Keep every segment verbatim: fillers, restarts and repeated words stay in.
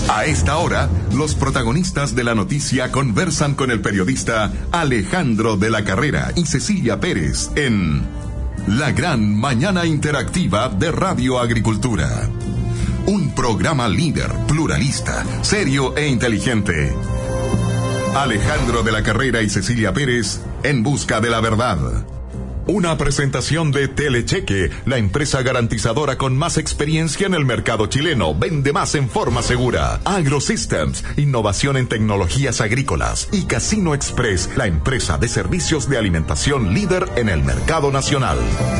A esta hora, los protagonistas de la noticia conversan con el periodista Alejandro de la Carrera y Cecilia Pérez en La Gran Mañana Interactiva de Radio Agricultura. Un programa líder, pluralista, serio e inteligente. Alejandro de la Carrera y Cecilia Pérez en busca de la verdad. Una presentación de Telecheque, la empresa garantizadora con más experiencia en el mercado chileno. Vende más en forma segura. AgroSystems, innovación en tecnologías agrícolas. Y Casino Express, la empresa de servicios de alimentación líder en el mercado nacional.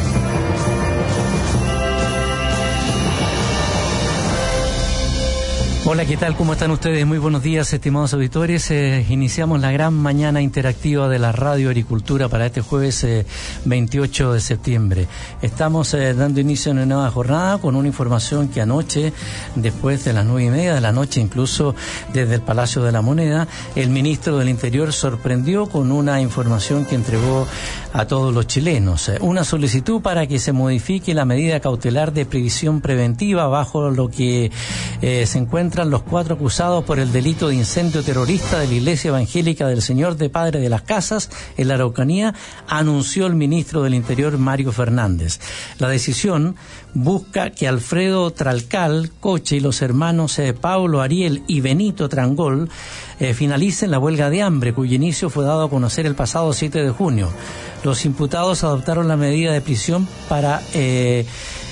Hola, ¿qué tal? ¿Cómo están ustedes? Muy buenos días, estimados auditores. Eh, iniciamos la gran mañana interactiva de la Radio Agricultura para este jueves eh, veintiocho de septiembre. Estamos eh, dando inicio a una nueva jornada con una información que anoche, después de las nueve y media de la noche, incluso desde el Palacio de la Moneda, el ministro del Interior sorprendió con una información que entregó a todos los chilenos. Eh, una solicitud para que se modifique la medida cautelar de prisión preventiva bajo lo que eh, se encuentra los cuatro acusados por el delito de incendio terrorista de la Iglesia Evangélica del Señor de Padre de las Casas en la Araucanía, anunció el ministro del Interior, Mario Fernández. La decisión busca que Alfredo Tralcal Coche y los hermanos eh, Pablo Ariel y Benito Trangol eh, finalicen la huelga de hambre, cuyo inicio fue dado a conocer el pasado siete de junio. Los imputados adoptaron la medida de prisión para eh,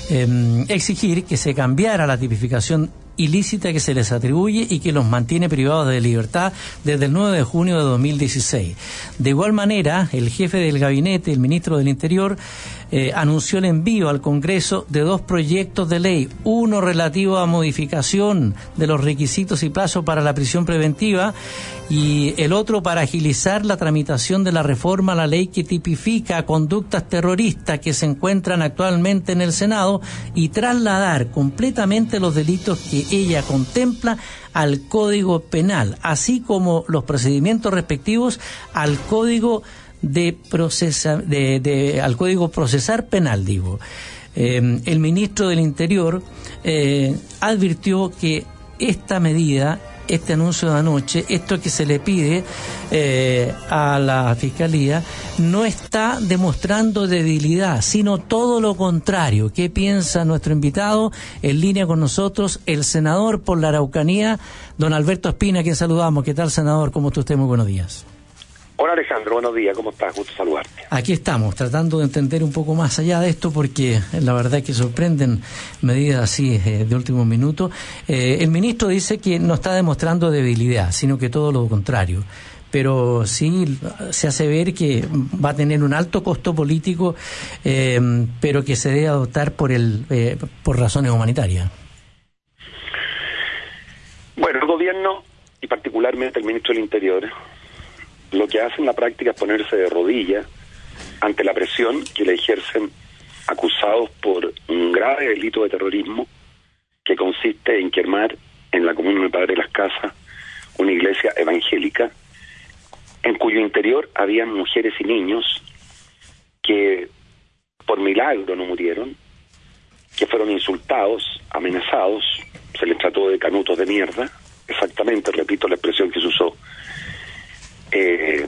eh, exigir que se cambiara la tipificación ilícita que se les atribuye y que los mantiene privados de libertad desde el nueve de junio de dos mil dieciséis. De igual manera, el jefe del gabinete, el ministro del Interior, eh, anunció el envío al Congreso de dos proyectos de ley, uno relativo a modificación de los requisitos y plazos para la prisión preventiva y el otro para agilizar la tramitación de la reforma a la ley que tipifica conductas terroristas que se encuentran actualmente en el Senado y trasladar completamente los delitos que ella contempla al Código Penal, así como los procedimientos respectivos al Código de procesa, de, de al Código Procesal Penal, digo. Eh, el ministro del Interior eh, advirtió que esta medida, este anuncio de anoche, esto que se le pide eh, a la Fiscalía, no está demostrando debilidad, sino todo lo contrario. ¿Qué piensa nuestro invitado? En línea con nosotros, el senador por la Araucanía, don Alberto Espina, a quien saludamos. ¿Qué tal, senador? ¿Cómo está usted? Muy buenos días. Hola, Alejandro, buenos días, ¿cómo estás? Gusto saludarte. Aquí estamos, tratando de entender un poco más allá de esto, porque la verdad es que sorprenden medidas así eh, de último minuto. Eh, el ministro dice que no está demostrando debilidad, sino que todo lo contrario. Pero sí se hace ver que va a tener un alto costo político, eh, pero que se debe adoptar por, el, eh, por razones humanitarias. Bueno, el gobierno, y particularmente el ministro del Interior, lo que hace en la práctica es ponerse de rodillas ante la presión que le ejercen acusados por un grave delito de terrorismo que consiste en quemar en la comuna de Padre de las Casas una iglesia evangélica en cuyo interior habían mujeres y niños que por milagro no murieron, que fueron insultados, amenazados, se les trató de canutos de mierda, exactamente, repito la expresión que se usó, Eh,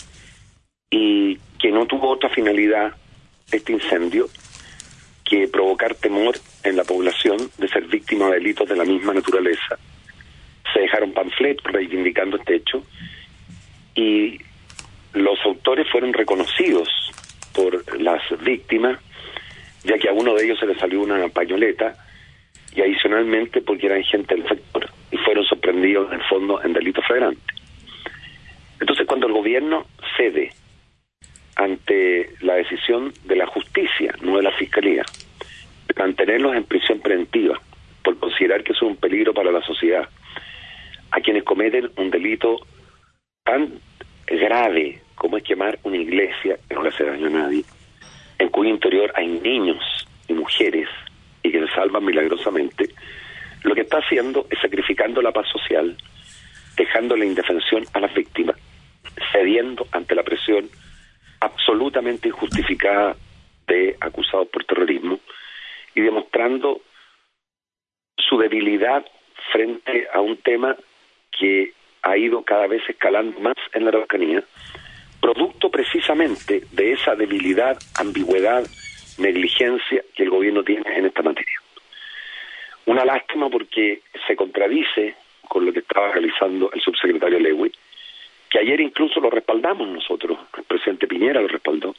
y que no tuvo otra finalidad este incendio que provocar temor en la población de ser víctima de delitos de la misma naturaleza. Se dejaron panfletos reivindicando este hecho y los autores fueron reconocidos por las víctimas, ya que a uno de ellos se le salió una pañoleta y adicionalmente porque eran gente del sector y fueron sorprendidos en el fondo en delitos flagrantes. Entonces, cuando el gobierno cede ante la decisión de la justicia, no de la fiscalía, de mantenerlos en prisión preventiva por considerar que son un peligro para la sociedad, a quienes cometen un delito tan grave como es quemar una iglesia que no le hace daño a nadie, en cuyo interior hay niños y mujeres y que se salvan milagrosamente, lo que está haciendo es sacrificando la paz social, dejando la indefensión a las víctimas, cediendo ante la presión absolutamente injustificada de acusados por terrorismo y demostrando su debilidad frente a un tema que ha ido cada vez escalando más en la Araucanía, producto precisamente de esa debilidad, ambigüedad, negligencia que el gobierno tiene en esta materia. Una lástima porque se contradice con lo que estaba realizando el subsecretario Lewy, que ayer incluso lo respaldamos nosotros, el presidente Piñera lo respaldó,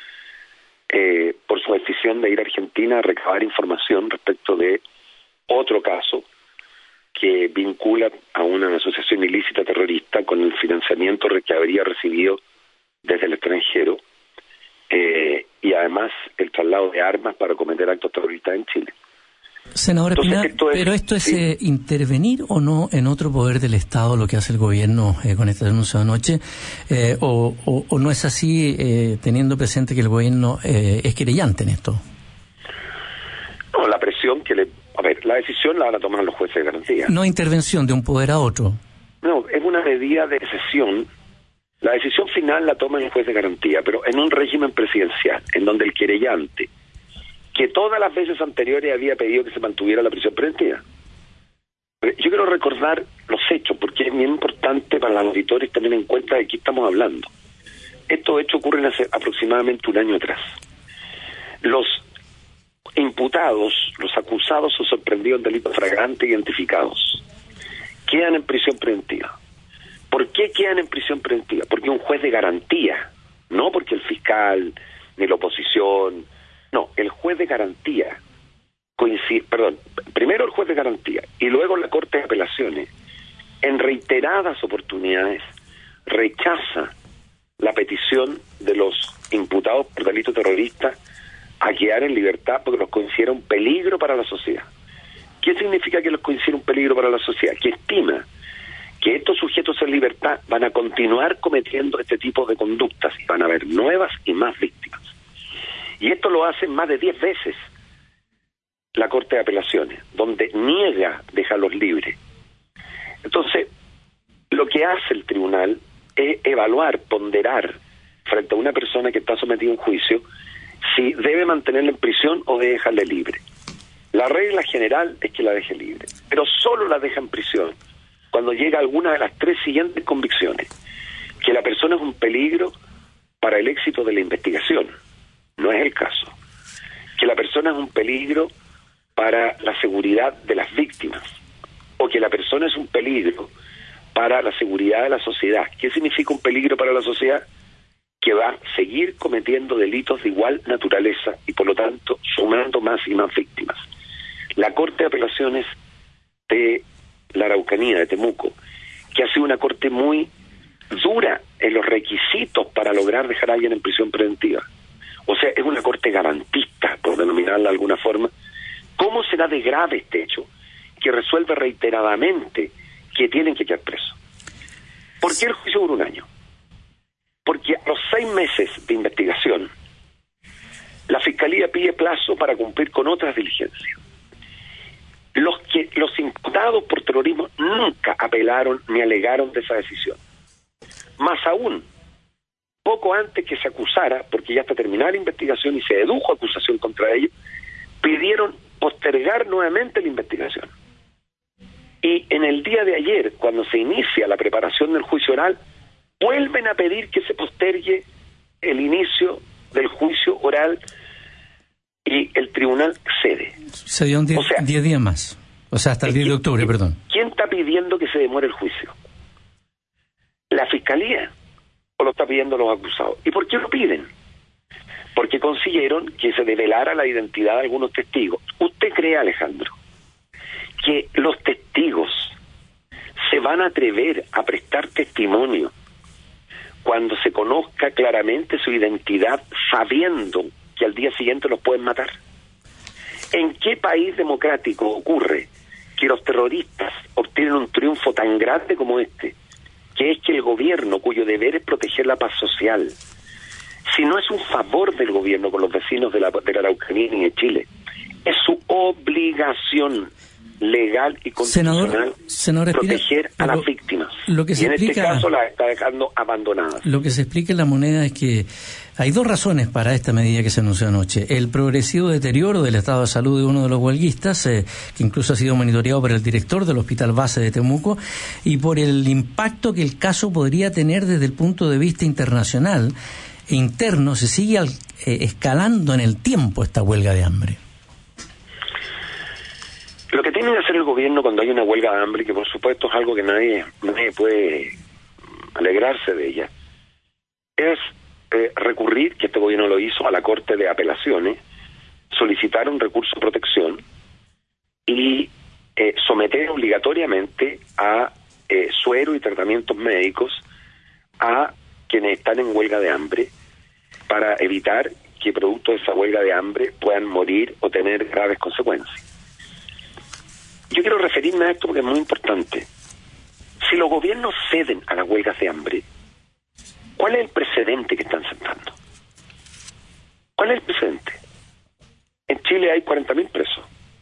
eh, por su decisión de ir a Argentina a recabar información respecto de otro caso que vincula a una asociación ilícita terrorista con el financiamiento que habría recibido desde el extranjero eh, y además el traslado de armas para cometer actos terroristas en Chile. Senador Espinal, esto es, pero esto es ¿sí? eh, intervenir o no en otro poder del Estado, lo que hace el gobierno eh, con esta denuncia de anoche, eh, o, o, o no es así, eh, teniendo presente que el gobierno eh, es querellante en esto. No, la presión que le... A ver, la decisión la van a tomar los jueces de garantía. No intervención de un poder a otro. No, es una medida de excepción. La decisión final la toma el juez de garantía, pero en un régimen presidencial, en donde el querellante, que todas las veces anteriores había pedido que se mantuviera la prisión preventiva. Yo quiero recordar los hechos, porque es muy importante para los auditores tener en cuenta de qué estamos hablando. Estos hechos ocurren hace aproximadamente un año atrás. Los imputados, los acusados o sorprendidos en delitos flagrantes identificados, quedan en prisión preventiva. ¿Por qué quedan en prisión preventiva? Porque un juez de garantía, no porque el fiscal, ni la oposición, no, el juez de garantía coincide, perdón, primero el juez de garantía y luego la Corte de Apelaciones, en reiteradas oportunidades, rechaza la petición de los imputados por delito terrorista a quedar en libertad porque los considera un peligro para la sociedad. ¿Qué significa que los considera un peligro para la sociedad? Que estima que estos sujetos en libertad van a continuar cometiendo este tipo de conductas y van a haber nuevas y más víctimas. Y esto lo hacen más de diez veces la Corte de Apelaciones, donde niega dejarlos libres. Entonces, lo que hace el tribunal es evaluar, ponderar frente a una persona que está sometida a un juicio si debe mantenerla en prisión o debe dejarla libre. La regla general es que la deje libre, pero solo la deja en prisión cuando llega alguna de las tres siguientes convicciones: que la persona es un peligro para el éxito de la investigación, no es el caso; que la persona es un peligro para la seguridad de las víctimas, o que la persona es un peligro para la seguridad de la sociedad. ¿Qué significa un peligro para la sociedad? Que va a seguir cometiendo delitos de igual naturaleza y por lo tanto sumando más y más víctimas. La Corte de Apelaciones de la Araucanía, de Temuco, que ha sido una corte muy dura en los requisitos para lograr dejar a alguien en prisión preventiva, o sea, es una corte garantista, por denominarla de alguna forma. ¿Cómo será de grave este hecho que resuelve reiteradamente que tienen que quedar presos? ¿Por qué el juicio dura un año? Porque a los seis meses de investigación, la Fiscalía pide plazo para cumplir con otras diligencias. Los que los imputados por terrorismo nunca apelaron ni alegaron de esa decisión. Más aún, poco antes que se acusara, porque ya está terminada la investigación y se dedujo acusación contra ellos, pidieron postergar nuevamente la investigación. Y en el día de ayer, cuando se inicia la preparación del juicio oral, vuelven a pedir que se postergue el inicio del juicio oral y el tribunal cede. Se dio un diez, o sea, diez días más, o sea, hasta el diez de octubre, ¿quién, perdón. ¿Quién está pidiendo que se demore el juicio? ¿La Fiscalía o lo está pidiendo los acusados? ¿Y por qué lo piden? Porque consiguieron que se develara la identidad de algunos testigos. ¿Usted cree, Alejandro, que los testigos se van a atrever a prestar testimonio cuando se conozca claramente su identidad, sabiendo que al día siguiente los pueden matar? ¿En qué país democrático ocurre que los terroristas obtienen un triunfo tan grande como este, que es que el gobierno, cuyo deber es proteger la paz social, si no es un favor del gobierno con los vecinos de la, de la Araucanía y de Chile, es su obligación legal y constitucional senador, senador Espinal, proteger a las víctimas? Lo que y se en explica, este caso las está dejando abandonadas. Lo que se explica en la moneda es que hay dos razones para esta medida que se anunció anoche. El progresivo deterioro del estado de salud de uno de los huelguistas, eh, que incluso ha sido monitoreado por el director del Hospital Base de Temuco, y por el impacto que el caso podría tener desde el punto de vista internacional e interno. Se sigue al, eh, escalando en el tiempo esta huelga de hambre. Lo que tiene que hacer el gobierno cuando hay una huelga de hambre, que por supuesto es algo que nadie, nadie puede alegrarse de ella, es eh, recurrir, que este gobierno lo hizo, a la Corte de Apelaciones, solicitar un recurso de protección y eh, someter obligatoriamente a eh, suero y tratamientos médicos a quienes están en huelga de hambre, para evitar que producto de esa huelga de hambre puedan morir o tener graves consecuencias. Yo quiero referirme a esto porque es muy importante. Si los gobiernos ceden a las huelgas de hambre, ¿cuál es el precedente que están sentando? ¿Cuál es el precedente? En Chile hay cuarenta mil presos.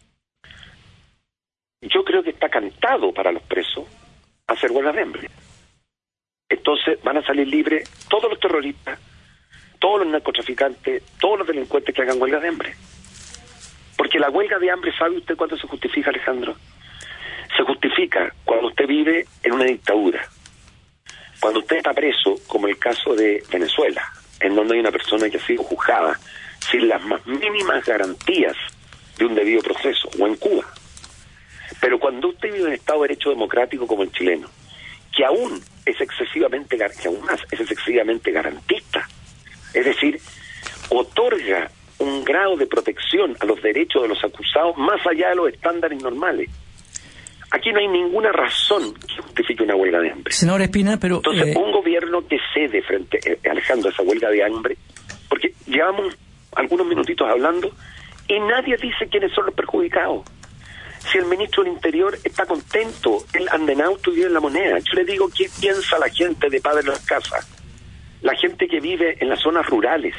Yo creo que está cantado para los presos hacer huelgas de hambre. Entonces van a salir libres todos los terroristas, todos los narcotraficantes, todos los delincuentes que hagan huelga de hambre. Porque la huelga de hambre, ¿sabe usted cuándo se justifica, Alejandro? Se justifica cuando usted vive en una dictadura, cuando usted está preso, como el caso de Venezuela, en donde hay una persona que ha sido juzgada sin las más mínimas garantías de un debido proceso, o en Cuba. Pero cuando usted vive en un Estado de Derecho democrático como el chileno, que aún es excesivamente, que aún más es excesivamente garantista, es decir, otorga un grado de protección a los derechos de los acusados más allá de los estándares normales. Aquí no hay ninguna razón que justifique una huelga de hambre. Senador Espina, pero... Entonces, eh... un gobierno que cede frente, eh, Alejandro, a esa huelga de hambre, porque llevamos algunos minutitos hablando y nadie dice quiénes son los perjudicados. Si el ministro del Interior está contento, él anda en auto y vive en La Moneda. Yo le digo, ¿qué piensa la gente de Padre Las Casas? La gente que vive en las zonas rurales,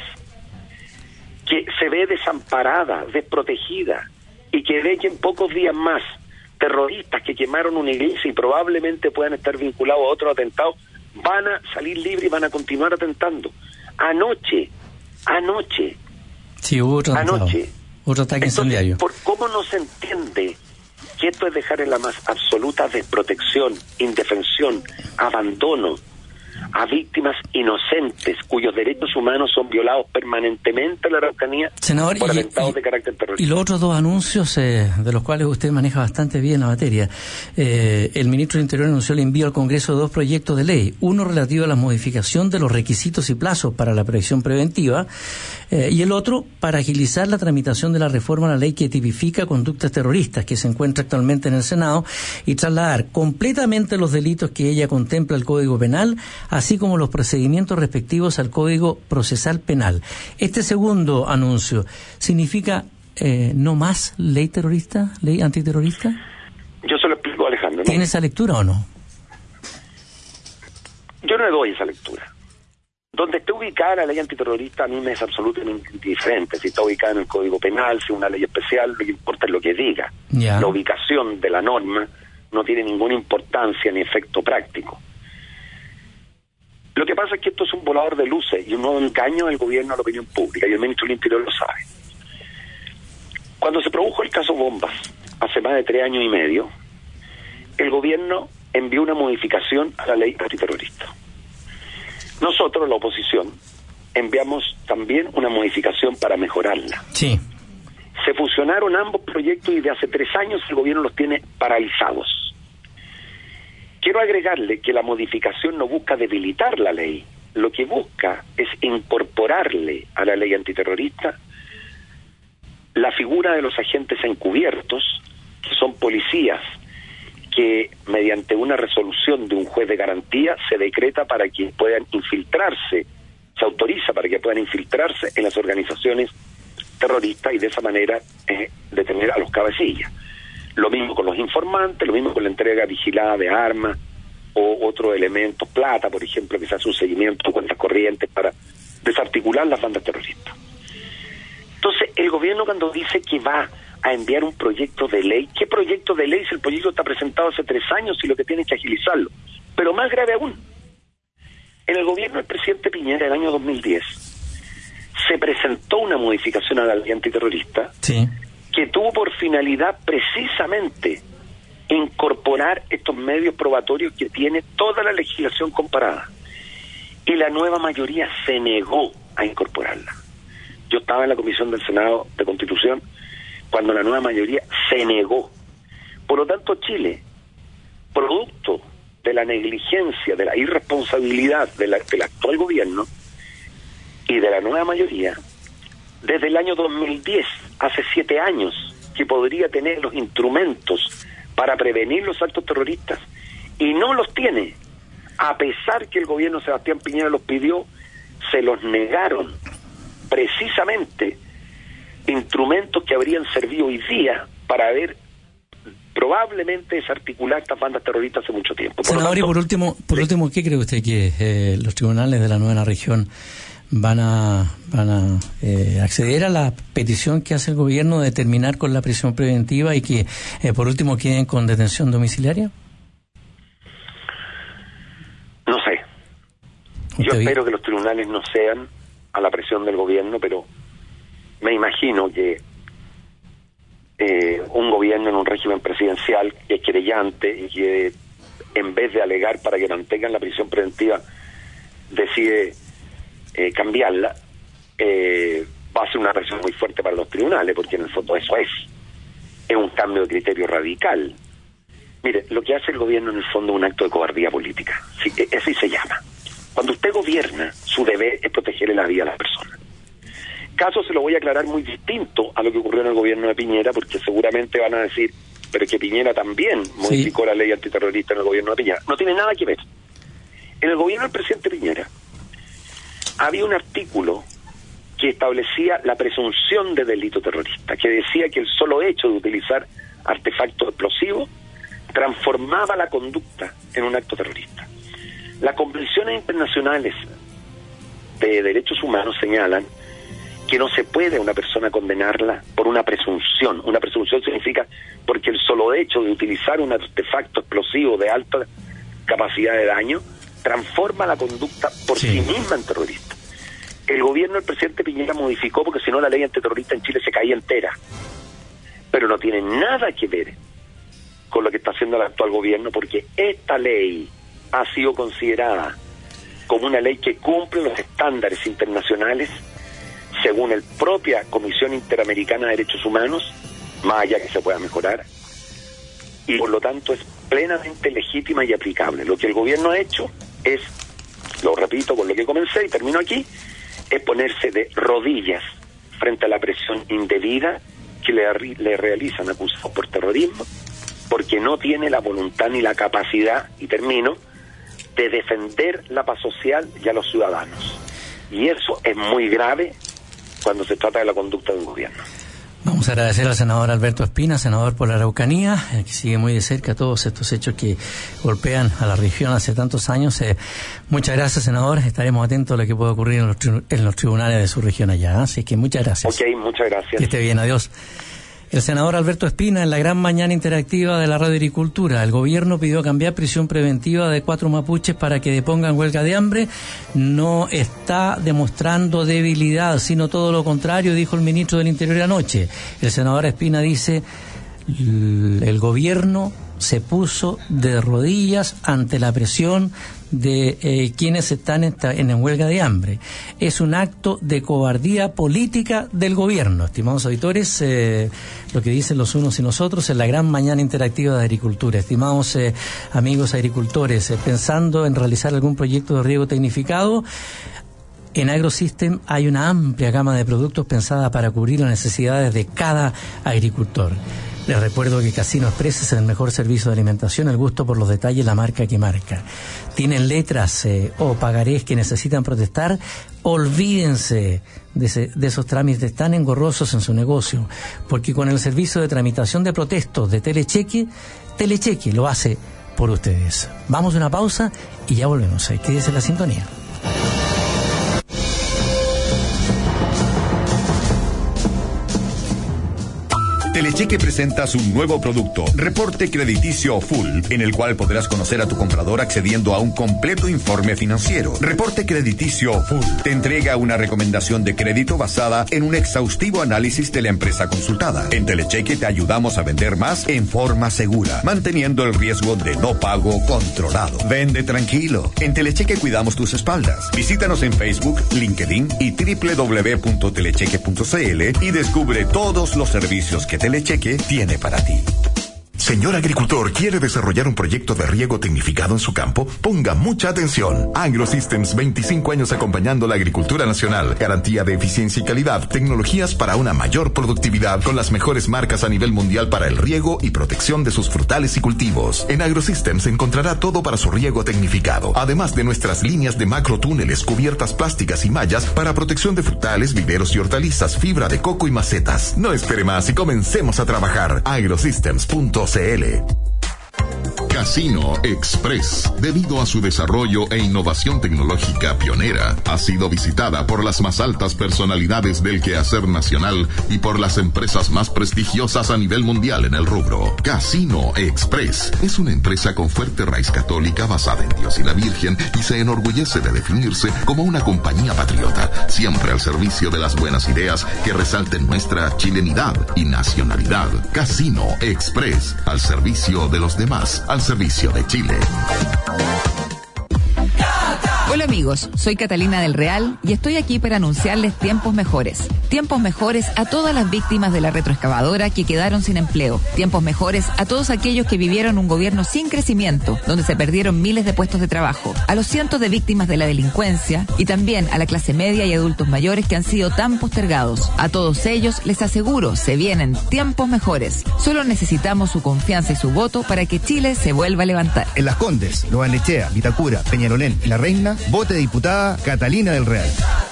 que se ve desamparada, desprotegida, y que ve que en pocos días más terroristas que quemaron una iglesia y probablemente puedan estar vinculados a otros atentados, van a salir libres y van a continuar atentando. Anoche, anoche, sí, hubo otro anoche, otro ataque incendiario. ¿Por cómo no se entiende que esto es dejar en la más absoluta desprotección, indefensión, abandono a víctimas inocentes cuyos derechos humanos son violados permanentemente en la Araucanía, senador, por y, atentados y, de carácter terrorista? Y los otros dos anuncios, eh, de los cuales usted maneja bastante bien la materia. Eh, el ministro del Interior anunció el envío al Congreso de dos proyectos de ley, uno relativo a la modificación de los requisitos y plazos para la previsión preventiva, eh, y el otro para agilizar la tramitación de la reforma a la ley que tipifica conductas terroristas, que se encuentra actualmente en el Senado, y trasladar completamente los delitos que ella contempla el Código Penal, así como los procedimientos respectivos al Código Procesal Penal. Este segundo anuncio significa eh, no más ley terrorista, ley antiterrorista. Yo se lo explico, Alejandro, ¿no? ¿Tiene esa lectura o no? Yo no le doy esa lectura. Donde esté ubicada la ley antiterrorista a mí me es absolutamente indiferente. Si está ubicada en el Código Penal, si es una ley especial, lo que importa es lo que diga. Ya. La ubicación de la norma no tiene ninguna importancia ni efecto práctico. Lo que pasa es que esto es un volador de luces y un nuevo engaño del gobierno a la opinión pública, y el ministro del Interior lo sabe. Cuando se produjo el caso Bombas, hace más de tres años y medio, el gobierno envió una modificación a la ley antiterrorista. Nosotros, la oposición, enviamos también una modificación para mejorarla. Sí. Se fusionaron ambos proyectos y de hace tres años el gobierno los tiene paralizados. Quiero agregarle que la modificación no busca debilitar la ley, lo que busca es incorporarle a la ley antiterrorista la figura de los agentes encubiertos, que son policías, que mediante una resolución de un juez de garantía se decreta para que puedan infiltrarse, se autoriza para que puedan infiltrarse en las organizaciones terroristas y de esa manera eh, detener a los cabecillas. Lo mismo con los informantes, lo mismo con la entrega vigilada de armas o otros elementos, plata, por ejemplo, que se hace un seguimiento de cuentas corrientes para desarticular las bandas terroristas. Entonces, el gobierno cuando dice que va a enviar un proyecto de ley, ¿qué proyecto de ley si el proyecto está presentado hace tres años y lo que tiene es que agilizarlo? Pero más grave aún, en el gobierno del presidente Piñera, el año dos mil diez, se presentó una modificación a la ley antiterrorista sí. que tuvo por finalidad precisamente incorporar estos medios probatorios que tiene toda la legislación comparada. Y la nueva mayoría se negó a incorporarla. Yo estaba en la comisión del Senado de Constitución cuando la nueva mayoría se negó. Por lo tanto, Chile, producto de la negligencia, de la irresponsabilidad de la, del actual gobierno y de la nueva mayoría, desde el año dos mil diez, hace siete años, que podría tener los instrumentos para prevenir los actos terroristas, y no los tiene, a pesar que el gobierno de Sebastián Piñera los pidió, se los negaron precisamente instrumentos que habrían servido hoy día para haber probablemente desarticular estas bandas terroristas hace mucho tiempo. Por Senador, tanto, y por último, por sí. último, ¿qué cree usted que eh, los tribunales de la novena región van a van a eh, acceder a la petición que hace el gobierno de terminar con la prisión preventiva y que eh, por último queden con detención domiciliaria? No sé. Yo espero que los tribunales no sean a la presión del gobierno, pero me imagino que eh, un gobierno en un régimen presidencial que es querellante y que en vez de alegar para que mantengan la prisión preventiva decide eh, cambiarla, eh, va a ser una presión muy fuerte para los tribunales, porque en el fondo eso es es un cambio de criterio radical. Mire, lo que hace el gobierno en el fondo es un acto de cobardía política, sí, así se llama. Cuando usted gobierna, su deber es protegerle la vida a las personas. Caso se lo voy a aclarar muy distinto a lo que ocurrió en el gobierno de Piñera, porque seguramente van a decir, pero que Piñera también modificó sí. la ley antiterrorista en el gobierno de Piñera. No tiene nada que ver. En el gobierno del presidente Piñera había un artículo que establecía la presunción de delito terrorista, que decía que el solo hecho de utilizar artefactos explosivos transformaba la conducta en un acto terrorista. Las convenciones internacionales de derechos humanos señalan que no se puede a una persona condenarla por una presunción. Una presunción significa porque el solo hecho de utilizar un artefacto explosivo de alta capacidad de daño transforma la conducta por sí, sí misma en terrorista. El gobierno del presidente Piñera modificó porque si no la ley antiterrorista en Chile se caía entera. Pero no tiene nada que ver con lo que está haciendo el actual gobierno, porque esta ley ha sido considerada como una ley que cumple los estándares internacionales según la propia Comisión Interamericana de Derechos Humanos, más allá que se pueda mejorar, y por lo tanto es plenamente legítima y aplicable. Lo que el gobierno ha hecho es, lo repito con lo que comencé y termino aquí, es ponerse de rodillas frente a la presión indebida que le, le realizan acusados por terrorismo, porque no tiene la voluntad ni la capacidad, y termino, de defender la paz social y a los ciudadanos. Y eso es muy grave cuando se trata de la conducta de un gobierno. Vamos a agradecer al senador Alberto Espina, senador por la Araucanía, eh, que sigue muy de cerca todos estos hechos que golpean a la región hace tantos años. Eh, muchas gracias, senador. Estaremos atentos a lo que pueda ocurrir en los, tri- en los tribunales de su región allá. Así que muchas gracias. Ok, muchas gracias. Que esté bien, adiós. El senador Alberto Espina en la gran mañana interactiva de la Radio Agricultura. El gobierno pidió cambiar prisión preventiva de cuatro mapuches para que depongan huelga de hambre. No está demostrando debilidad, sino todo lo contrario, dijo el ministro del Interior anoche. El senador Espina dice, el gobierno se puso de rodillas ante la presión de eh, quienes están en, en huelga de hambre. Es un acto de cobardía política del gobierno. Estimados auditores, eh, lo que dicen los unos y nosotros en la gran mañana interactiva de agricultura. Estimados eh, amigos agricultores, eh, pensando en realizar algún proyecto de riego tecnificado, en AgroSystem hay una amplia gama de productos pensada para cubrir las necesidades de cada agricultor. Les recuerdo que Casino Express es el mejor servicio de alimentación, el gusto por los detalles, la marca que marca. ¿Tienen letras eh, o pagarés que necesitan protestar? Olvídense de, ese, de esos trámites tan engorrosos en su negocio, porque con el servicio de tramitación de protestos de Telecheque, Telecheque lo hace por ustedes. Vamos a una pausa y ya volvemos. Quédese en la sintonía. Telecheque presenta su nuevo producto, Reporte Crediticio Full, en el cual podrás conocer a tu comprador accediendo a un completo informe financiero. Reporte Crediticio Full te entrega una recomendación de crédito basada en un exhaustivo análisis de la empresa consultada. En Telecheque te ayudamos a vender más en forma segura, manteniendo el riesgo de no pago controlado. Vende tranquilo. En Telecheque cuidamos tus espaldas. Visítanos en Facebook, LinkedIn y doble u doble u doble u punto telecheque punto c l y descubre todos los servicios que Telecheque tiene para ti. Señor agricultor, ¿quiere desarrollar un proyecto de riego tecnificado en su campo? Ponga mucha atención. AgroSystems, veinticinco años acompañando la agricultura nacional. Garantía de eficiencia y calidad. Tecnologías para una mayor productividad con las mejores marcas a nivel mundial para el riego y protección de sus frutales y cultivos. En AgroSystems encontrará todo para su riego tecnificado. Además de nuestras líneas de macrotúneles, cubiertas plásticas y mallas para protección de frutales, viveros y hortalizas, fibra de coco y macetas. No espere más y comencemos a trabajar. agrosystems punto c l. Casino Express, debido a su desarrollo e innovación tecnológica pionera, ha sido visitada por las más altas personalidades del quehacer nacional y por las empresas más prestigiosas a nivel mundial en el rubro. Casino Express es una empresa con fuerte raíz católica basada en Dios y la Virgen y se enorgullece de definirse como una compañía patriota, siempre al servicio de las buenas ideas que resalten nuestra chilenidad y nacionalidad. Casino Express, al servicio de los demás, al servicio de Chile. Hola amigos, soy Catalina del Real y estoy aquí para anunciarles tiempos mejores. Tiempos mejores a todas las víctimas de la retroexcavadora que quedaron sin empleo. Tiempos mejores a todos aquellos que vivieron un gobierno sin crecimiento, donde se perdieron miles de puestos de trabajo. A los cientos de víctimas de la delincuencia y también a la clase media y adultos mayores que han sido tan postergados. A todos ellos les aseguro, se vienen tiempos mejores. Solo necesitamos su confianza y su voto para que Chile se vuelva a levantar. En Las Condes, Lobarnechea, Vitacura, Peñalolén y La Reina, vote diputada Catalina del Real.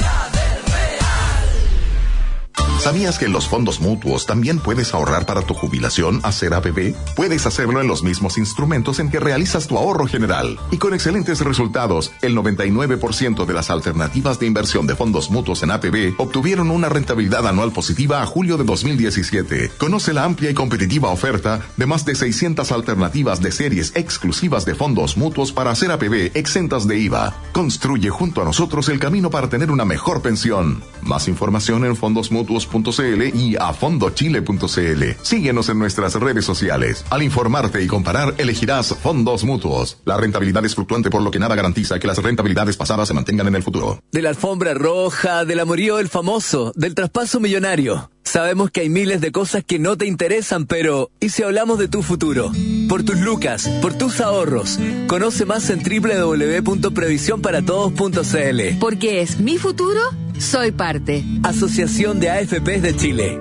¿Sabías que en los fondos mutuos también puedes ahorrar para tu jubilación, hacer A P B? Puedes hacerlo en los mismos instrumentos en que realizas tu ahorro general. Y con excelentes resultados, el noventa y nueve por ciento de las alternativas de inversión de fondos mutuos en A P B obtuvieron una rentabilidad anual positiva a julio de dos mil diecisiete. Conoce la amplia y competitiva oferta de más de seiscientas alternativas de series exclusivas de fondos mutuos para hacer A P B exentas de I V A. Construye junto a nosotros el camino para tener una mejor pensión. Más información en fondos mutuos punto c l y a fondo chile punto c l. Síguenos en nuestras redes sociales. Al informarte y comparar, elegirás fondos mutuos. La rentabilidad es fluctuante, por lo que nada garantiza que las rentabilidades pasadas se mantengan en el futuro. De la alfombra roja, del amorío del famoso, del traspaso millonario. Sabemos que hay miles de cosas que no te interesan, pero ¿y si hablamos de tu futuro? Por tus lucas, por tus ahorros. Conoce más en doble u doble u doble u punto previsión para todos punto c l. Porque es mi futuro, soy parte. Asociación de A F Pes de Chile.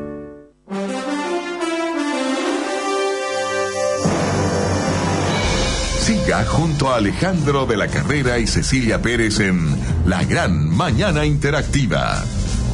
Siga junto a Alejandro de la Carrera y Cecilia Pérez en La Gran Mañana Interactiva.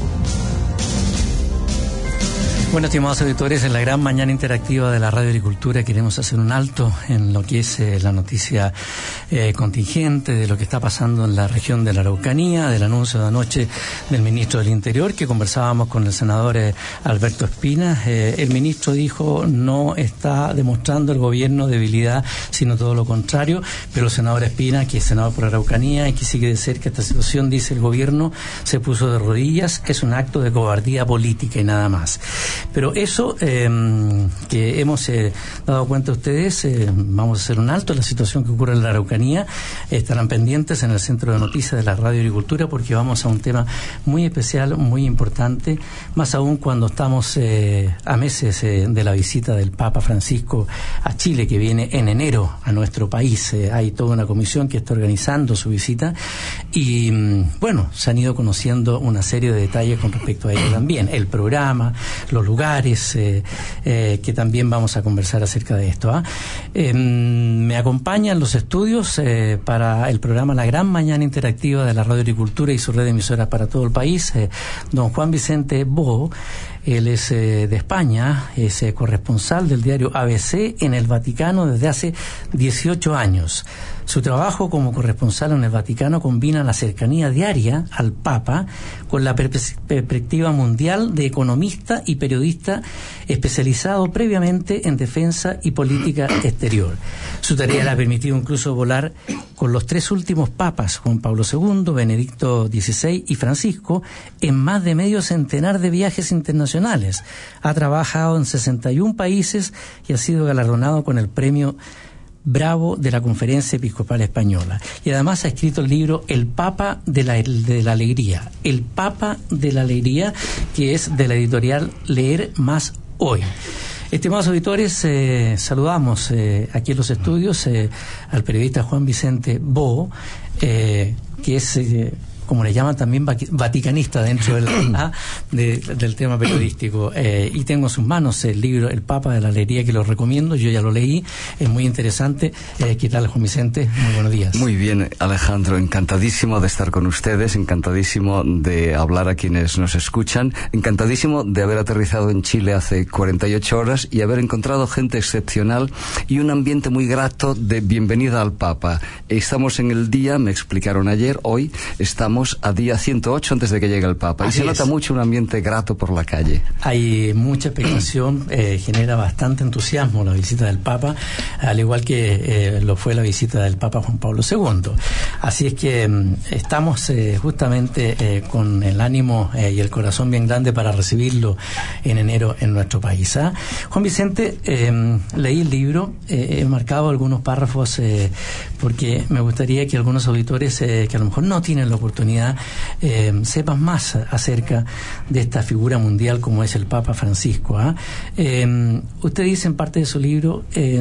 Bueno, estimados auditores, en la gran mañana interactiva de la Radio Agricultura queremos hacer un alto en lo que es eh, la noticia eh, contingente de lo que está pasando en la región de la Araucanía, del anuncio de anoche del ministro del Interior, que conversábamos con el senador eh, Alberto Espina. Eh, el ministro dijo no está demostrando el gobierno debilidad, sino todo lo contrario, pero el senador Espina, que es senador por Araucanía y que sigue de cerca esta situación, dice el gobierno se puso de rodillas, es un acto de cobardía política y nada más. Pero eso eh, que hemos eh, dado cuenta ustedes, eh, vamos a hacer un alto en la situación que ocurre en la Araucanía. Estarán pendientes en el centro de noticias de la Radio Agricultura porque vamos a un tema muy especial, muy importante, más aún cuando estamos eh, a meses eh, de la visita del Papa Francisco a Chile, que viene en enero a nuestro país. Eh, hay toda una comisión que está organizando su visita y, bueno, se han ido conociendo una serie de detalles con respecto a ello también. El programa, los lugares, eh, eh, que también vamos a conversar acerca de esto. ¿ah? Eh, me acompañan los estudios eh, para el programa La Gran Mañana Interactiva de la Radio Agricultura y su red de emisoras para todo el país, eh, don Juan Vicente Bo, Él es eh, de España, es eh, corresponsal del diario A B C en el Vaticano desde hace dieciocho años. Su trabajo como corresponsal en el Vaticano combina la cercanía diaria al Papa con la perspectiva mundial de economista y periodista especializado previamente en defensa y política exterior. Su tarea le ha permitido incluso volar con los tres últimos papas, Juan Pablo segundo, Benedicto dieciséis y Francisco, en más de medio centenar de viajes internacionales. Ha trabajado en sesenta y un países y ha sido galardonado con el premio Bravo de la Conferencia Episcopal Española. Y además ha escrito el libro El Papa de la, de la Alegría. El Papa de la Alegría, que es de la editorial Leer Más Hoy. Estimados auditores, eh, saludamos eh, aquí en los estudios eh, al periodista Juan Vicente Bo, eh, que es... Eh, como le llaman también vaticanista dentro del, ah, de, del tema periodístico. Eh, y tengo en sus manos el libro El Papa de la Alegría, que lo recomiendo, yo ya lo leí, es muy interesante. Eh, ¿Qué tal, Juan Vicente? Muy buenos días. Muy bien, Alejandro, encantadísimo de estar con ustedes, encantadísimo de hablar a quienes nos escuchan, encantadísimo de haber aterrizado en Chile hace cuarenta y ocho horas y haber encontrado gente excepcional y un ambiente muy grato de bienvenida al Papa. Estamos en el día, me explicaron ayer, hoy estamos a día ciento ocho antes de que llegue el Papa. Así y se nota es. mucho un ambiente grato por la calle. Hay mucha expectación, eh, genera bastante entusiasmo la visita del Papa, al igual que eh, lo fue la visita del Papa Juan Pablo segundo. Así es que mm, estamos eh, justamente eh, con el ánimo eh, y el corazón bien grande para recibirlo en enero en nuestro país. ¿Ah? Juan Vicente, eh, leí el libro, eh, he marcado algunos párrafos eh, porque me gustaría que algunos auditores eh, que a lo mejor no tienen la oportunidad Eh, sepan más acerca de esta figura mundial como es el Papa Francisco. ¿eh? Eh, usted dice en parte de su libro, eh,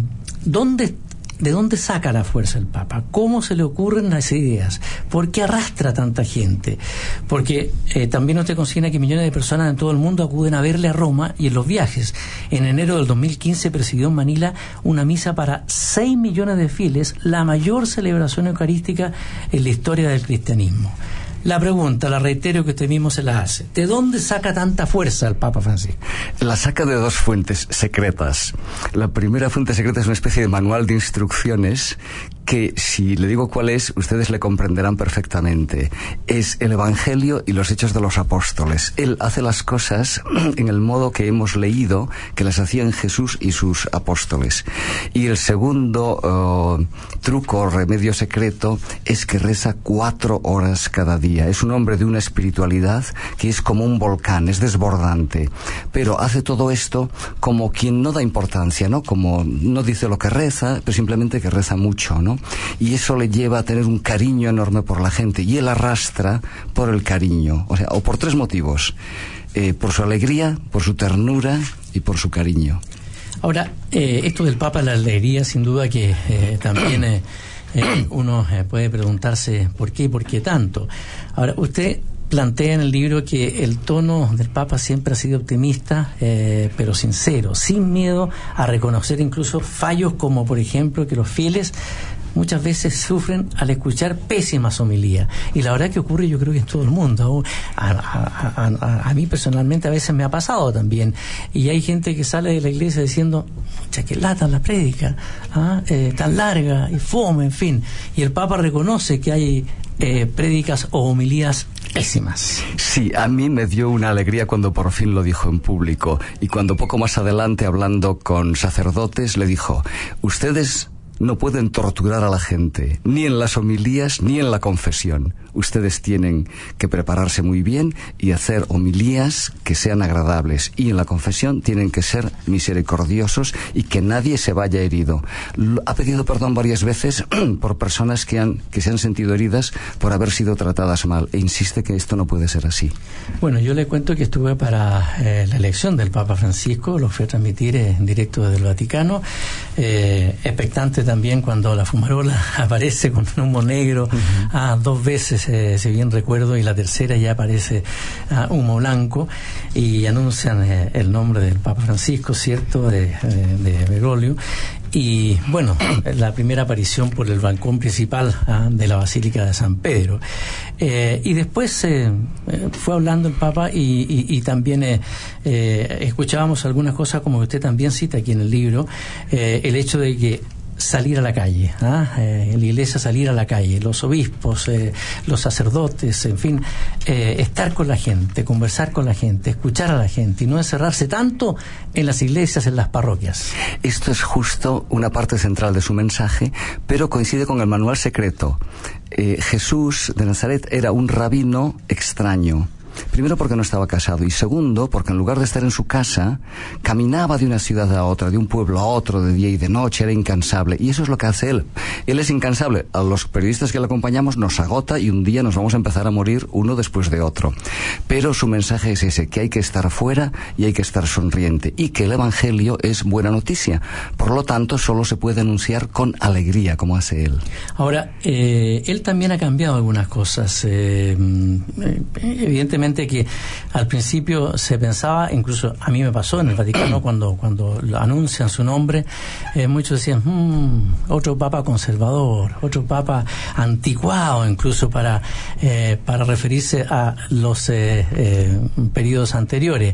¿dónde, ¿de dónde saca la fuerza el Papa? ¿Cómo se le ocurren las ideas? ¿Por qué arrastra tanta gente? Porque eh, también usted consigna que millones de personas en todo el mundo acuden a verle a Roma y en los viajes. En enero del dos mil quince presidió en Manila una misa para seis millones de fieles, la mayor celebración eucarística en la historia del cristianismo. La pregunta, la reitero que usted mismo se la hace. ¿De dónde saca tanta fuerza el Papa Francisco? La saca de dos fuentes secretas. La primera fuente secreta es una especie de manual de instrucciones que, si le digo cuál es, ustedes le comprenderán perfectamente. Es el Evangelio y los Hechos de los Apóstoles. Él hace las cosas en el modo que hemos leído que las hacían Jesús y sus apóstoles. Y el segundo uh, truco o remedio secreto es que reza cuatro horas cada día. Es un hombre de una espiritualidad que es como un volcán, es desbordante, pero hace todo esto como quien no da importancia, ¿no? Como no dice lo que reza, pero simplemente que reza mucho, ¿no? Y eso le lleva a tener un cariño enorme por la gente, y él arrastra por el cariño, o sea, o por tres motivos: eh, por su alegría, por su ternura y por su cariño. Ahora, eh, esto del Papa, la alegría, sin duda que eh, también eh, eh, uno eh, puede preguntarse por qué y por qué tanto. Ahora, usted plantea en el libro que el tono del Papa siempre ha sido optimista, eh, pero sincero, sin miedo a reconocer incluso fallos como, por ejemplo, que los fieles muchas veces sufren al escuchar pésimas homilías. Y la verdad que ocurre, yo creo que en todo el mundo. A, a, a, a mí personalmente a veces me ha pasado también. Y hay gente que sale de la iglesia diciendo, mucha que lata la prédica, ¿ah? eh, tan larga y fome, en fin. Y el Papa reconoce que hay eh, prédicas o homilías pésimas. Sí, a mí me dio una alegría cuando por fin lo dijo en público. Y cuando poco más adelante, hablando con sacerdotes, le dijo, ustedes no pueden torturar a la gente, ni en las homilías ni en la confesión. Ustedes tienen que prepararse muy bien y hacer homilías que sean agradables. Y en la confesión tienen que ser misericordiosos y que nadie se vaya herido. Ha pedido perdón varias veces por personas que, han, que se han sentido heridas por haber sido tratadas mal. E insiste que esto no puede ser así. Bueno, yo le cuento que estuve para eh, la elección del Papa Francisco, lo fui a transmitir en directo desde el Vaticano, eh, expectante también cuando la fumarola aparece con un humo negro, uh-huh. ah, dos veces, eh, si bien recuerdo, y la tercera ya aparece ah, humo blanco, y anuncian eh, el nombre del Papa Francisco, ¿cierto?, de, de, de Bergoglio. Y bueno, la primera aparición por el balcón principal ah, de la Basílica de San Pedro. Eh, y después eh, fue hablando el Papa y, y, y también eh, eh, escuchábamos algunas cosas, como usted también cita aquí en el libro, eh, el hecho de que salir a la calle, ¿ah? eh, la iglesia salir a la calle, los obispos, eh, los sacerdotes, en fin, eh, estar con la gente, conversar con la gente, escuchar a la gente y no encerrarse tanto en las iglesias, en las parroquias. Esto es justo una parte central de su mensaje, pero coincide con el manual secreto. Eh, Jesús de Nazaret era un rabino extraño. Primero porque no estaba casado y segundo porque en lugar de estar en su casa caminaba de una ciudad a otra, de un pueblo a otro, de día y de noche, era incansable, y eso es lo que hace él. Él es incansable. A los periodistas que le acompañamos nos agota y un día nos vamos a empezar a morir uno después de otro. Pero su mensaje es ese, que hay que estar fuera y hay que estar sonriente, y que el Evangelio es buena noticia. Por lo tanto, solo se puede anunciar con alegría, como hace él. Ahora, eh, él también ha cambiado algunas cosas. Eh, evidentemente que al principio se pensaba, incluso a mí me pasó en el Vaticano cuando cuando anuncian su nombre, eh, muchos decían mmm, otro papa conservador, otro papa anticuado, incluso para eh, para referirse a los eh, eh, periodos anteriores,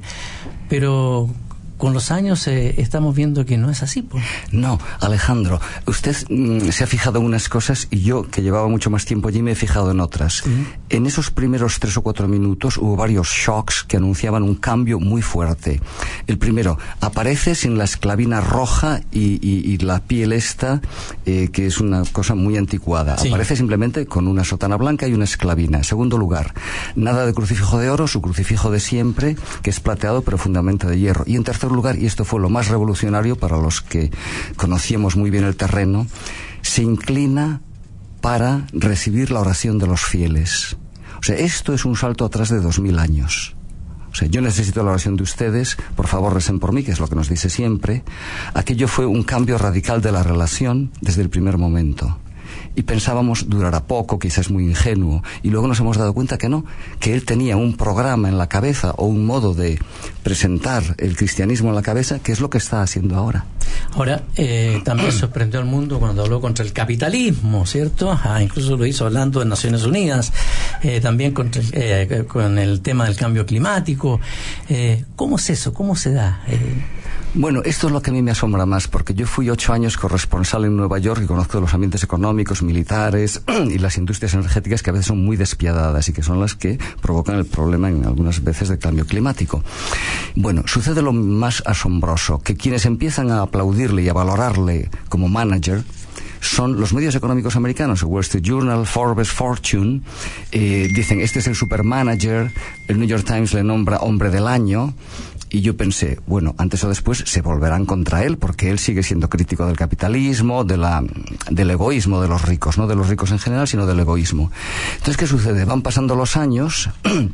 pero con los años eh, estamos viendo que no es así, pues. No, Alejandro, usted mm, se ha fijado en unas cosas y yo, que llevaba mucho más tiempo allí, me he fijado en otras. ¿Sí? En esos primeros tres o cuatro minutos hubo varios shocks que anunciaban un cambio muy fuerte. El primero, aparece sin la esclavina roja y, y, y la piel esta, eh, que es una cosa muy anticuada. Sí. Aparece simplemente con una sotana blanca y una esclavina. Segundo lugar, nada de crucifijo de oro, su crucifijo de siempre, que es plateado pero fundamentalmente de hierro. Y en tercer lugar, y esto fue lo más revolucionario para los que conocíamos muy bien el terreno, se inclina para recibir la oración de los fieles. O sea, esto es un salto atrás de dos mil años. O sea, yo necesito la oración de ustedes, por favor recen por mí, que es lo que nos dice siempre. Aquello fue un cambio radical de la relación desde el primer momento. Y pensábamos durará poco, quizás muy ingenuo, y luego nos hemos dado cuenta que no, que él tenía un programa en la cabeza o un modo de presentar el cristianismo en la cabeza, que es lo que está haciendo ahora. Ahora, eh, también sorprendió al mundo cuando habló contra el capitalismo, ¿cierto? Ah, incluso lo hizo hablando en Naciones Unidas, eh, también contra el, eh, con el tema del cambio climático. Eh, ¿Cómo es eso? ¿Cómo se da? Eh, Bueno, esto es lo que a mí me asombra más, porque yo fui ocho años corresponsal en Nueva York y conozco los ambientes económicos, militares y las industrias energéticas, que a veces son muy despiadadas y que son las que provocan el problema en algunas veces de cambio climático. Bueno, sucede lo más asombroso, que quienes empiezan a aplaudirle y a valorarle como manager son los medios económicos americanos. El Wall Street Journal, Forbes, Fortune, eh, dicen, este es el supermanager. El New York Times le nombra hombre del año. Y yo pensé, bueno, antes o después se volverán contra él, porque él sigue siendo crítico del capitalismo, de la, del egoísmo de los ricos, no de los ricos en general, sino del egoísmo. Entonces, ¿qué sucede? Van pasando los años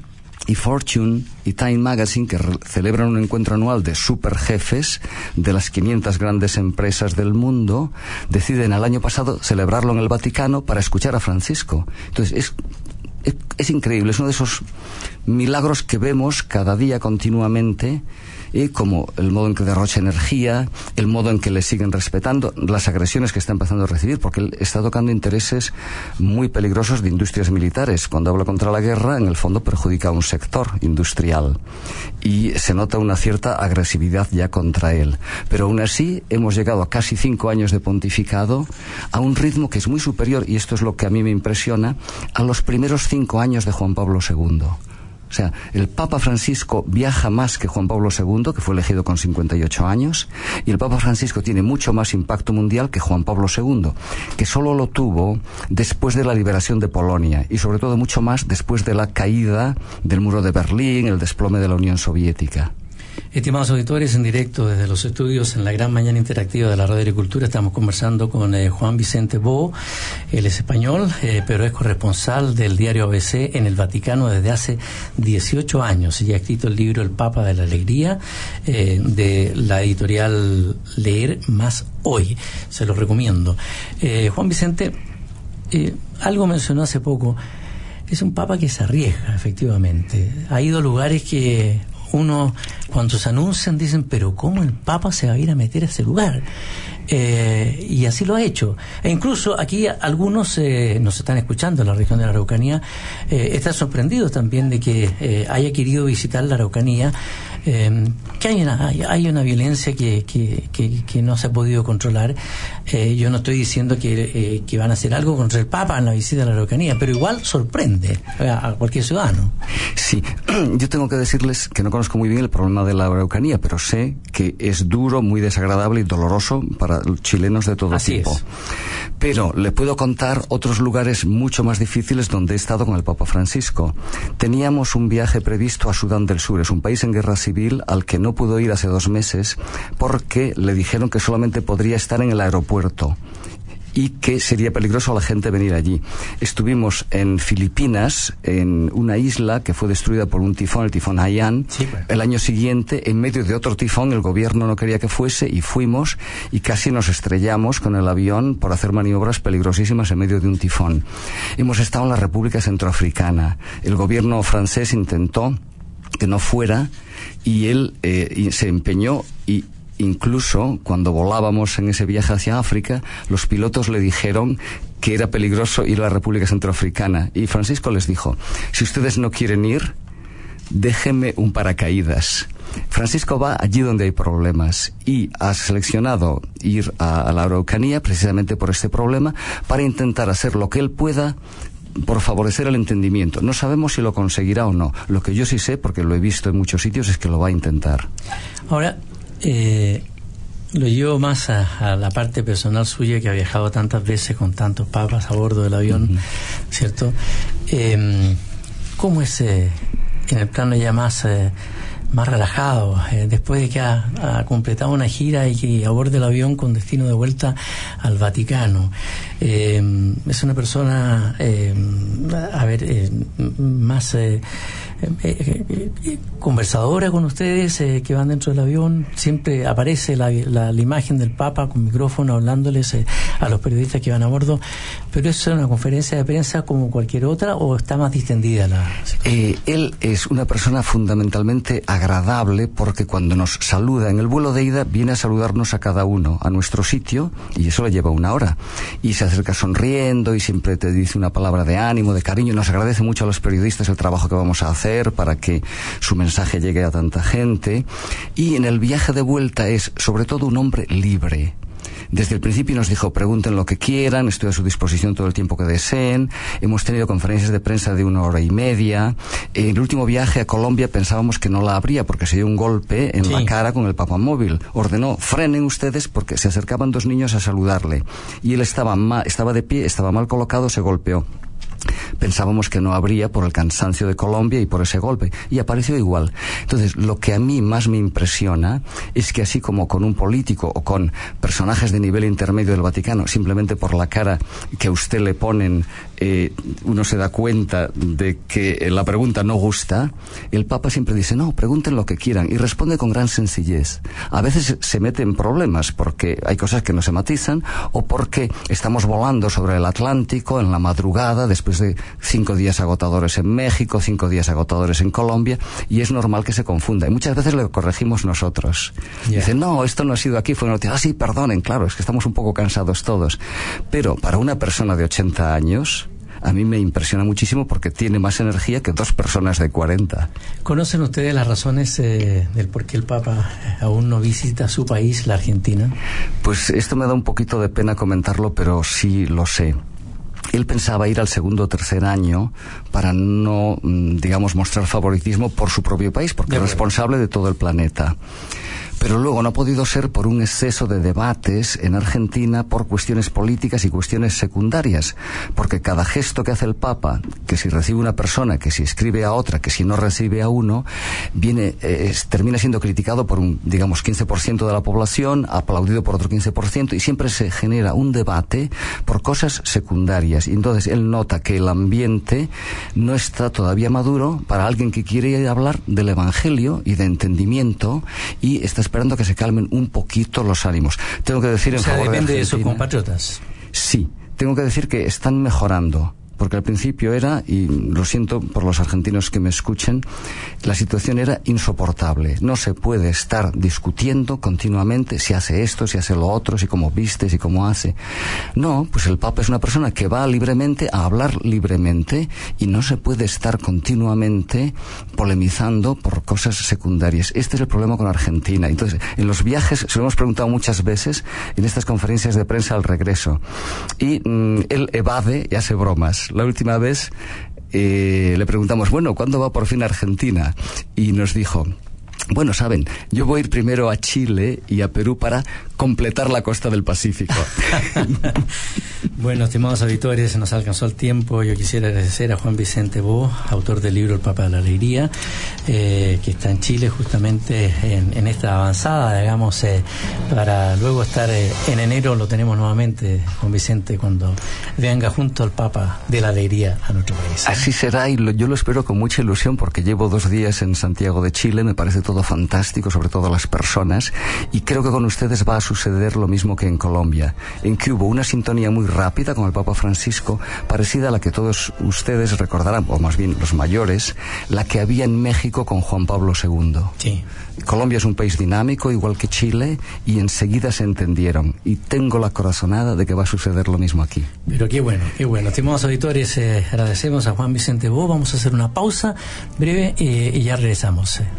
y Fortune y Time Magazine, que re- celebran un encuentro anual de superjefes de las quinientas grandes empresas del mundo, deciden al año pasado celebrarlo en el Vaticano para escuchar a Francisco. Entonces, es... Es, es increíble, es uno de esos milagros que vemos cada día continuamente, eh, como el modo en que derrocha energía, el modo en que le siguen respetando, las agresiones que está empezando a recibir, porque él está tocando intereses muy peligrosos de industrias militares. Cuando habla contra la guerra, en el fondo perjudica a un sector industrial y se nota una cierta agresividad ya contra él. Pero aún así hemos llegado a casi cinco años de pontificado a un ritmo que es muy superior, y esto es lo que a mí me impresiona, a los primeros cinco años de Juan Pablo segundo. O sea, el Papa Francisco viaja más que Juan Pablo segundo, que fue elegido con cincuenta y ocho años, y el Papa Francisco tiene mucho más impacto mundial que Juan Pablo segundo, que solo lo tuvo después de la liberación de Polonia, y sobre todo mucho más después de la caída del muro de Berlín, el desplome de la Unión Soviética. Estimados auditores, en directo desde los estudios en la gran mañana interactiva de la Radio Agricultura, estamos conversando con eh, Juan Vicente Bo. Él es español, eh, pero es corresponsal del diario A B C en el Vaticano desde hace dieciocho años, y ha escrito el libro El Papa de la Alegría, eh, de la editorial Leer Más hoy. Se los recomiendo. Eh, Juan Vicente, eh, algo mencionó hace poco. Es un papa que se arriesga, efectivamente. Ha ido a lugares que uno, cuando se anuncian, dicen, pero ¿cómo el papa se va a ir a meter a ese lugar? Eh, y así lo ha hecho. E incluso aquí algunos eh, nos están escuchando en la región de la Araucanía, eh, están sorprendidos también de que eh, haya querido visitar la Araucanía, eh, que hay una, hay, hay una violencia que, que, que, que no se ha podido controlar. Eh, yo no estoy diciendo que, eh, que van a hacer algo contra el Papa en la visita a la Araucanía, pero igual sorprende a, a cualquier ciudadano. Sí, yo tengo que decirles que no conozco muy bien el problema de la Araucanía, pero sé que es duro, muy desagradable y doloroso para chilenos de todo Así tipo. Es. Pero le puedo contar otros lugares mucho más difíciles donde he estado con el Papa Francisco. Teníamos un viaje previsto a Sudán del Sur, es un país en guerra civil al que no pudo ir hace dos meses porque le dijeron que solamente podría estar en el aeropuerto y que sería peligroso a la gente venir allí. Estuvimos en Filipinas, en una isla que fue destruida por un tifón, el tifón Haiyan. Sí, pues. El año siguiente, en medio de otro tifón, el gobierno no quería que fuese y fuimos y casi nos estrellamos con el avión por hacer maniobras peligrosísimas en medio de un tifón. Hemos estado en la República Centroafricana. El gobierno francés intentó que no fuera y él eh, se empeñó y incluso cuando volábamos en ese viaje hacia África, los pilotos le dijeron que era peligroso ir a la República Centroafricana. Y Francisco les dijo, si ustedes no quieren ir, déjenme un paracaídas. Francisco va allí donde hay problemas y ha seleccionado ir a, a la Araucanía precisamente por este problema para intentar hacer lo que él pueda por favorecer el entendimiento. No sabemos si lo conseguirá o no. Lo que yo sí sé, porque lo he visto en muchos sitios, es que lo va a intentar. Ahora, Eh, lo llevo más a, a la parte personal suya, que ha viajado tantas veces con tantos papas a bordo del avión, uh-huh. ¿cierto? Eh, ¿Cómo es eh, en el plano ya más eh, más relajado, eh, después de que ha, ha completado una gira y que aborde el avión con destino de vuelta al Vaticano? Eh, es una persona, eh, a ver, eh, más eh, eh, eh, conversadora con ustedes, eh, que van dentro del avión. Siempre aparece la, la, la imagen del Papa con micrófono hablándoles eh, a los periodistas que van a bordo. ¿Pero es una conferencia de prensa como cualquier otra o está más distendida la situación? Eh, él es una persona fundamentalmente agradable, porque cuando nos saluda en el vuelo de ida viene a saludarnos a cada uno a nuestro sitio, y eso le lleva una hora, y se acerca sonriendo y siempre te dice una palabra de ánimo, de cariño. Nos agradece mucho a los periodistas el trabajo que vamos a hacer para que su mensaje llegue a tanta gente. Y en el viaje de vuelta es sobre todo un hombre libre. Desde el principio nos dijo, pregunten lo que quieran, estoy a su disposición todo el tiempo que deseen. Hemos tenido conferencias de prensa de una hora y media. En el último viaje a Colombia pensábamos que no la habría porque se dio un golpe en sí. la cara con el papamóvil. Ordenó, frenen ustedes, porque se acercaban dos niños a saludarle. Y él estaba, mal, estaba de pie, estaba mal colocado, se golpeó. Pensábamos que no habría por el cansancio de Colombia y por ese golpe, y apareció igual. Entonces, lo que a mí más me impresiona es que así como con un político o con personajes de nivel intermedio del Vaticano, simplemente por la cara que a usted le ponen, eh, uno se da cuenta de que la pregunta no gusta, el Papa siempre dice, no, pregunten lo que quieran, y responde con gran sencillez. A veces se mete en problemas porque hay cosas que no se matizan, o porque estamos volando sobre el Atlántico en la madrugada, después de cinco días agotadores en México, cinco días agotadores en Colombia, y es normal que se confunda, y muchas veces lo corregimos nosotros. Yeah. Dicen, no, esto no ha sido aquí, fue en otro. Ah, sí, perdonen, claro, es que estamos un poco cansados todos. Pero para una persona de ochenta años, a mí me impresiona muchísimo porque tiene más energía que dos personas de cuarenta. ¿Conocen ustedes las razones eh, del por qué el Papa aún no visita su país, la Argentina? Pues esto me da un poquito de pena comentarlo, pero sí lo sé. Él pensaba ir al segundo o tercer año para no, digamos, mostrar favoritismo por su propio país, porque es responsable de todo el planeta. Pero luego no ha podido ser por un exceso de debates en Argentina por cuestiones políticas y cuestiones secundarias, porque cada gesto que hace el Papa, que si recibe una persona, que si escribe a otra, que si no recibe a uno, viene eh, termina siendo criticado por un, digamos, quince por ciento de la población, aplaudido por otro quince por ciento, y siempre se genera un debate por cosas secundarias. Y entonces él nota que el ambiente no está todavía maduro para alguien que quiere hablar del Evangelio y de entendimiento, y estas esperando que se calmen un poquito los ánimos. Tengo que decir o en sea, favor depende de de sus Argentina, compatriotas. Sí, tengo que decir que están mejorando. Porque al principio era, y lo siento por los argentinos que me escuchen, la situación era insoportable. No se puede estar discutiendo continuamente si hace esto, si hace lo otro, si cómo viste, si cómo hace. No, pues el Papa es una persona que va libremente a hablar libremente y no se puede estar continuamente polemizando por cosas secundarias. Este es el problema con Argentina. Entonces, en los viajes, se lo hemos preguntado muchas veces en estas conferencias de prensa al regreso. Y mmm, él evade y hace bromas. La última vez eh, le preguntamos, bueno, ¿cuándo va por fin a Argentina? Y nos dijo, bueno, saben, yo voy a ir primero a Chile y a Perú para completar la costa del Pacífico. Bueno, estimados auditores, se nos alcanzó el tiempo. Yo quisiera agradecer a Juan Vicente Bo, autor del libro El Papa de la Alegría, eh, que está en Chile justamente en, en esta avanzada, digamos, eh, para luego estar eh, en enero, lo tenemos nuevamente, Juan Vicente, cuando venga junto al Papa de la Alegría a nuestro país. Así será, y lo, yo lo espero con mucha ilusión, porque llevo dos días en Santiago de Chile, me parece todo fantástico, sobre todo las personas, y creo que con ustedes va a suceder lo mismo que en Colombia, en que hubo una sintonía muy rápida con el Papa Francisco, parecida a la que todos ustedes recordarán, o más bien los mayores, la que había en México con Juan Pablo segundo. Sí. Colombia es un país dinámico, igual que Chile, y enseguida se entendieron, y tengo la corazonada de que va a suceder lo mismo aquí. Pero qué bueno, qué bueno. Estimados auditores, eh, agradecemos a Juan Vicente Bo. Vamos a hacer una pausa breve eh, y ya regresamos. Eh.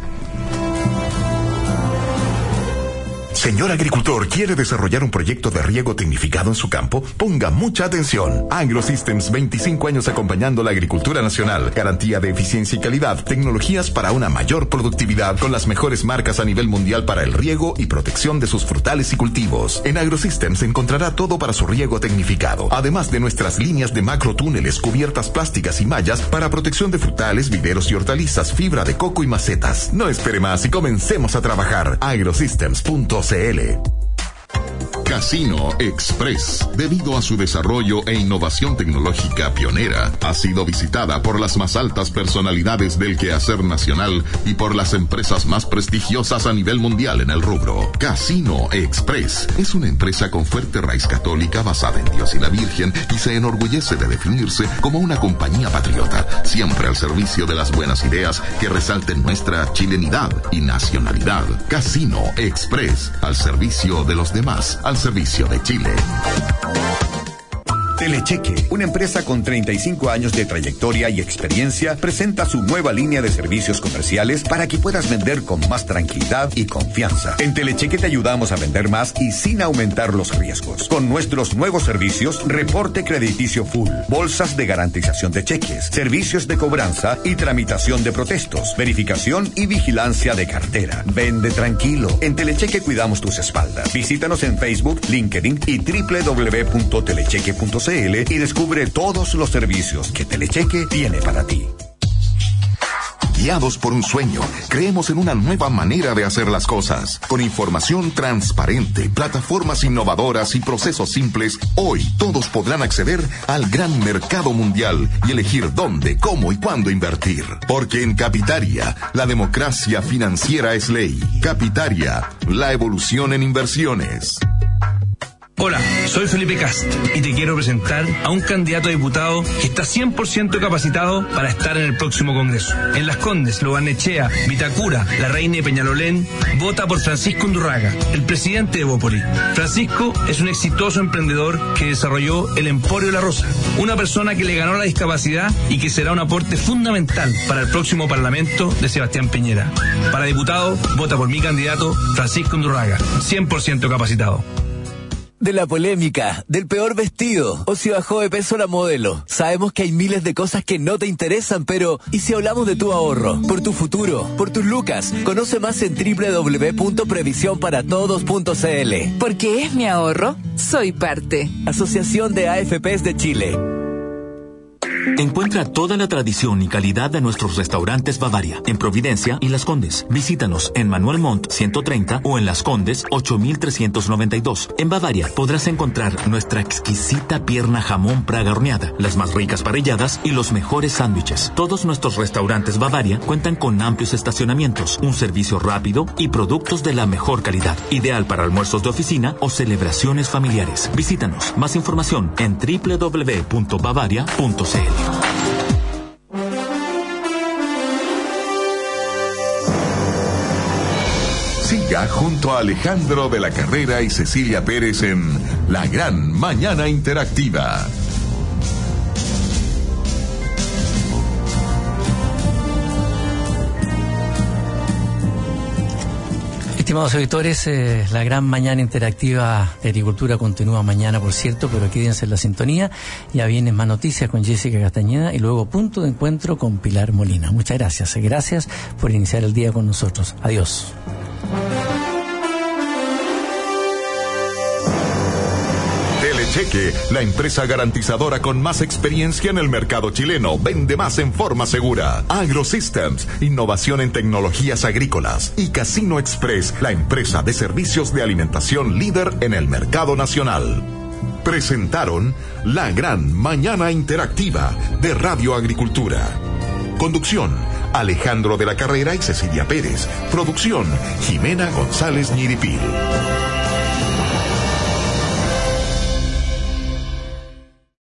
Señor agricultor, ¿quiere desarrollar un proyecto de riego tecnificado en su campo? Ponga mucha atención. AgroSystems, veinticinco años acompañando la agricultura nacional. Garantía de eficiencia y calidad. Tecnologías para una mayor productividad con las mejores marcas a nivel mundial para el riego y protección de sus frutales y cultivos. En AgroSystems encontrará todo para su riego tecnificado. Además de nuestras líneas de macrotúneles, cubiertas plásticas y mallas para protección de frutales, viveros y hortalizas, fibra de coco y macetas. No espere más y comencemos a trabajar. agrosystems punto c l. Casino Express, debido a su desarrollo e innovación tecnológica pionera, ha sido visitada por las más altas personalidades del quehacer nacional y por las empresas más prestigiosas a nivel mundial en el rubro. Casino Express es una empresa con fuerte raíz católica basada en Dios y la Virgen y se enorgullece de definirse como una compañía patriota, siempre al servicio de las buenas ideas que resalten nuestra chilenidad y nacionalidad. Casino Express, al servicio de los demás, al servicio de Chile. Telecheque, una empresa con treinta y cinco años de trayectoria y experiencia, presenta su nueva línea de servicios comerciales para que puedas vender con más tranquilidad y confianza. En Telecheque te ayudamos a vender más y sin aumentar los riesgos. Con nuestros nuevos servicios, reporte crediticio full, bolsas de garantización de cheques, servicios de cobranza y tramitación de protestos, verificación y vigilancia de cartera. Vende tranquilo. En Telecheque cuidamos tus espaldas. Visítanos en Facebook, LinkedIn y doble u doble u doble u punto telecheque punto c l y descubre todos los servicios que Telecheque tiene para ti. Guiados por un sueño, creemos en una nueva manera de hacer las cosas. Con información transparente, plataformas innovadoras y procesos simples, hoy todos podrán acceder al gran mercado mundial y elegir dónde, cómo y cuándo invertir. Porque en Capitaria, la democracia financiera es ley. Capitaria, la evolución en inversiones. Hola, soy Felipe Cast y te quiero presentar a un candidato a diputado que está cien por ciento capacitado para estar en el próximo Congreso. En Las Condes, Lo Barnechea, Vitacura, La Reina y Peñalolén, vota por Francisco Undurraga, el presidente de Bópoli. Francisco es un exitoso emprendedor que desarrolló el Emporio La Rosa, una persona que le ganó la discapacidad y que será un aporte fundamental para el próximo Parlamento de Sebastián Piñera. Para diputado, vota por mi candidato, Francisco Undurraga, cien por ciento capacitado. De la polémica, del peor vestido, o si bajó de peso la modelo. Sabemos que hay miles de cosas que no te interesan, pero ¿y si hablamos de tu ahorro? Por tu futuro, por tus lucas. Conoce más en doble u doble u doble u punto previsión para todos punto c l. Porque es mi ahorro, soy parte. Asociación de A F Pes de Chile. Encuentra toda la tradición y calidad de nuestros restaurantes Bavaria, en Providencia y Las Condes. Visítanos en Manuel Montt ciento treinta o en Las Condes ocho mil trescientos noventa y dos. En Bavaria podrás encontrar nuestra exquisita pierna jamón Praga horneada, las más ricas parrilladas y los mejores sándwiches. Todos nuestros restaurantes Bavaria cuentan con amplios estacionamientos, un servicio rápido y productos de la mejor calidad, ideal para almuerzos de oficina o celebraciones familiares. Visítanos. Más información en doble u doble u doble u punto bavaria punto c l. Siga junto a Alejandro de la Carrera y Cecilia Pérez en La Gran Mañana Interactiva. Estimados auditores, eh, la gran mañana interactiva de agricultura continúa mañana, por cierto, pero quédense en la sintonía. Ya vienen más noticias con Jessica Castañeda y luego punto de encuentro con Pilar Molina. Muchas gracias. Gracias por iniciar el día con nosotros. Adiós. Telecheque, la empresa garantizadora con más experiencia en el mercado chileno, vende más en forma segura. AgroSystems, innovación en tecnologías agrícolas. Y Casino Express, la empresa de servicios de alimentación líder en el mercado nacional. Presentaron La Gran Mañana Interactiva de Radio Agricultura. Conducción, Alejandro de la Carrera y Cecilia Pérez. Producción, Jimena González Ñiripil.